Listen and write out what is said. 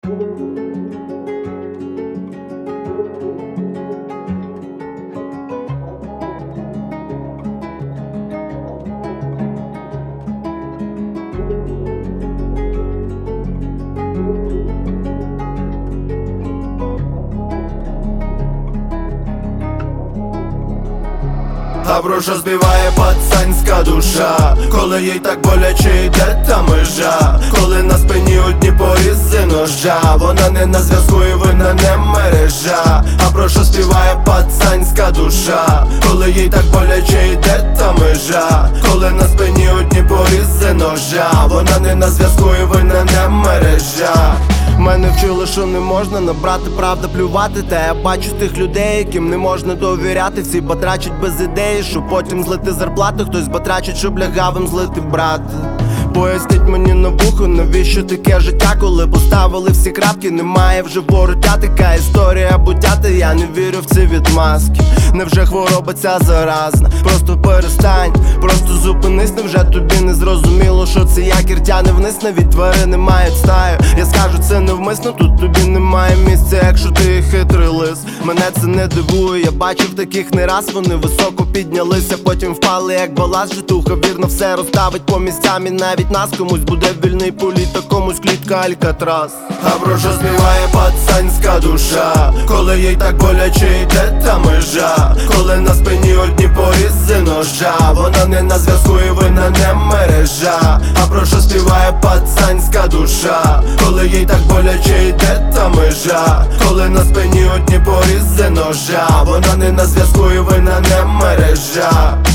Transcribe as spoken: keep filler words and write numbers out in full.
А про що співає пацанська душа, коли їй так боляче йде та межа, коли на спині одні порізи ножа, вона не на зв'язку і вина не мережа. А про що співає пацанська душа, коли їй так боляче йде та межа, коли на спині одні порізи ножа, вона не на зв'язку і вина не мережа. Мене вчили, що не можна набрати, правда плювати. Та я бачу тих людей, яким не можна довіряти. Всі батрачать без ідеї, щоб потім злити зарплату. Хтось батрачить, щоб лягавим злити брат. Поясніть мені на вухо, навіщо таке життя, коли поставили всі крапки, немає вже вороття. Така історія буття, та я не вірю в ці відмазки. Невже хвороба ця заразна? Просто перестань, просто зупинись. Невже тобі не зрозуміло, що це якір тяне вниз? Навіть тварини мають стаю. Я скажу це невмисно, тут тобі немає місця, якщо ти хитрий лис. Мене це не дивує, я бачив таких не раз. Вони високо піднялися, потім впали як баласт. Житуха вірно все розставить по місцям, і навіть нас комусь буде вільний політ, а комусь клітка Алькатрас. А про що співає пацанська душа, коли їй так боляче йде та межа, коли на спині одні порізи ножа, вона не на зв'язку і вина не мережа. А про що співає пацанська душа, коли їй так боляче йде та межа, коли на спині одні порізи ножа, вона не на зв'язку і вина не мережа.